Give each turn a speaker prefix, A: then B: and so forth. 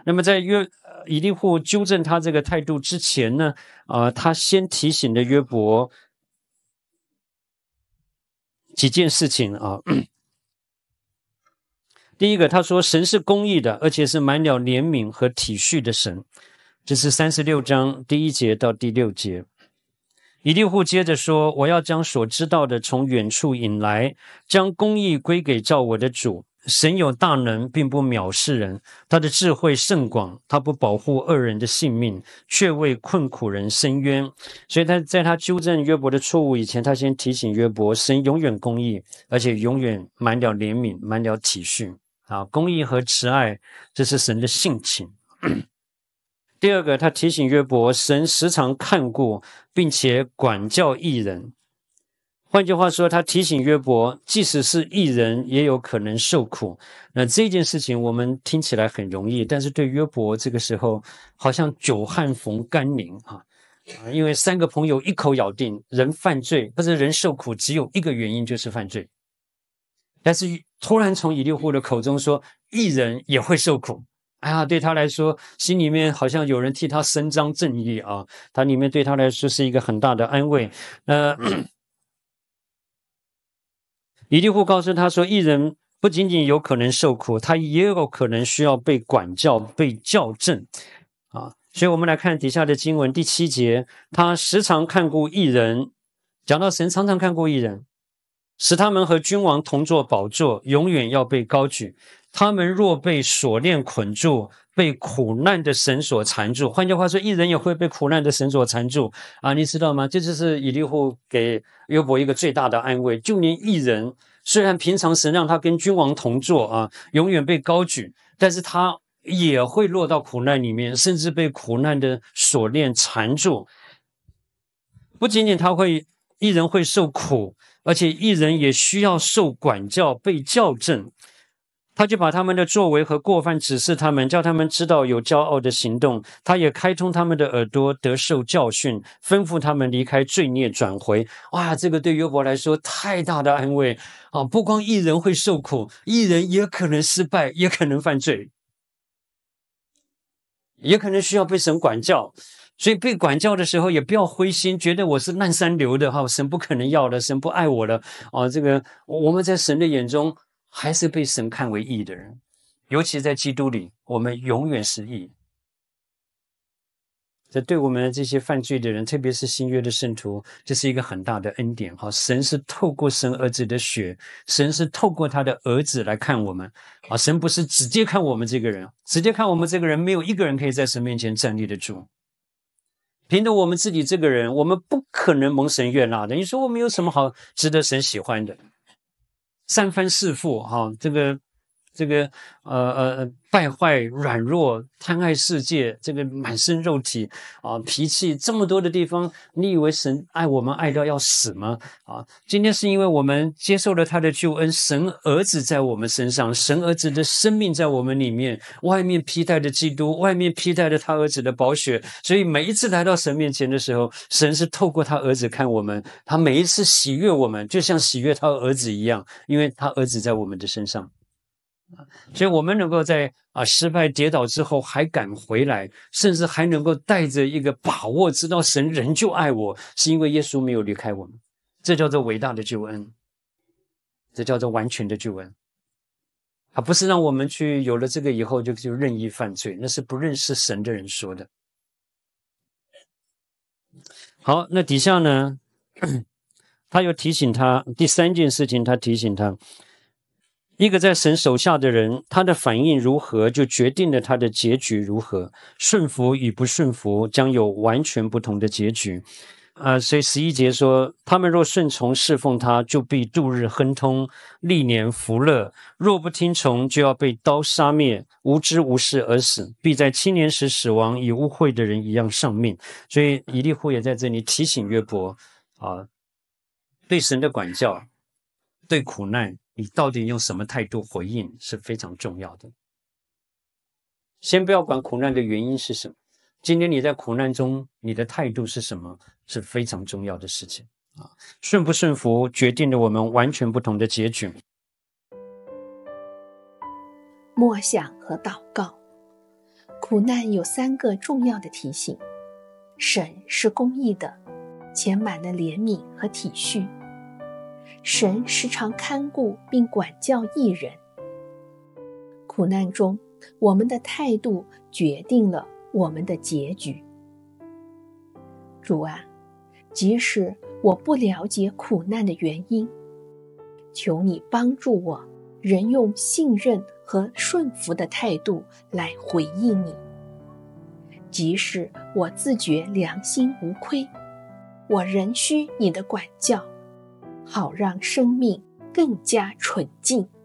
A: 那么在以利户纠正他这个态度之前呢，他先提醒了约伯几件事情啊。第一个，他说神是公义的，而且是满了怜悯和体恤的神。这是36章第1节到第6节。以利户接着说，我要将所知道的从远处引来，将公义归给造我的主。神有大能，并不藐视人，他的智慧甚广，他不保护恶人的性命，却为困苦人伸冤。所以他在他纠正约伯的错误以前，他先提醒约伯，神永远公义，而且永远满了怜悯，满了体恤。公义和慈爱，这是神的性情。第二个，他提醒约伯，神时常看顾并且管教义人。换句话说，他提醒约伯，即使是义人也有可能受苦。那这件事情我们听起来很容易，但是对约伯这个时候好像久旱逢甘霖因为3个朋友一口咬定人犯罪或者人受苦只有一个原因，就是犯罪。但是突然从以利户的口中说义人也会受苦，对他来说心里面好像有人替他伸张正义他里面对他来说是一个很大的安慰。以利户告诉他说，义人不仅仅有可能受苦，他也有可能需要被管教、被校正所以我们来看底下的经文第7节，他时常看顾义人，讲到神常常看顾义人，使他们和君王同坐宝座，永远要被高举。他们若被锁链捆住，被苦难的绳索缠住，换句话说，义人也会被苦难的绳索缠住你知道吗？这就是以利户给约伯一个最大的安慰，就连义人虽然平常神让他跟君王同坐永远被高举，但是他也会落到苦难里面，甚至被苦难的锁链缠住。不仅仅义人会受苦，而且义人也需要受管教、被校正。他就把他们的作为和过犯指示他们，叫他们知道有骄傲的行动。他也开通他们的耳朵，得受教训，吩咐他们离开罪孽，转回。这个对约伯来说太大的安慰不光义人会受苦，义人也可能失败，也可能犯罪，也可能需要被神管教。所以被管教的时候也不要灰心，觉得我是烂三流的神不可能要的，神不爱我了这个我们在神的眼中还是被神看为义的人，尤其在基督里，我们永远是义。这对我们这些犯罪的人，特别是新约的圣徒，这是一个很大的恩典神是透过神儿子的血，神是透过他的儿子来看我们神不是直接看我们这个人，直接看我们这个人，没有一个人可以在神面前站立得住。凭着我们自己这个人，我们不可能蒙神悦纳的。你说我们有什么好值得神喜欢的？三番弑父这个败坏、软弱、贪爱世界，这个满身肉体脾气这么多的地方，你以为神爱我们爱到要死吗？今天是因为我们接受了他的救恩，神儿子在我们身上，神儿子的生命在我们里面，外面披戴的基督，外面披戴的他儿子的宝血，所以每一次来到神面前的时候，神是透过他儿子看我们，他每一次喜悦我们，就像喜悦他儿子一样，因为他儿子在我们的身上。所以我们能够在失败跌倒之后还敢回来，甚至还能够带着一个把握，知道神仍旧爱我，是因为耶稣没有离开我们。这叫做伟大的救恩，这叫做完全的救恩。不是让我们去有了这个以后就任意犯罪，那是不认识神的人说的。好，那底下呢他又提醒他第3件事情，他提醒他，一个在神手下的人，他的反应如何，就决定了他的结局如何。顺服与不顺服将有完全不同的结局。所以11节说，他们若顺从侍奉他，就必度日亨通，历年福乐；若不听从，就要被刀杀灭，无知无事而死，必在青年时死亡，与污秽的人一样丧命。所以以利户也在这里提醒约伯对神的管教，对苦难，你到底用什么态度回应是非常重要的。先不要管苦难的原因是什么，今天你在苦难中你的态度是什么，是非常重要的事情顺不顺服决定了我们完全不同的结局。
B: 默想和祷告。 苦难有3个重要的提醒：神是公义的，且满了怜悯和体恤；神时常看顾并管教义人。苦难中，我们的态度决定了我们的结局。主啊，即使我不了解苦难的原因，求你帮助我，仍用信任和顺服的态度来回应你。即使我自觉良心无愧，我仍需你的管教，好让生命更加纯净。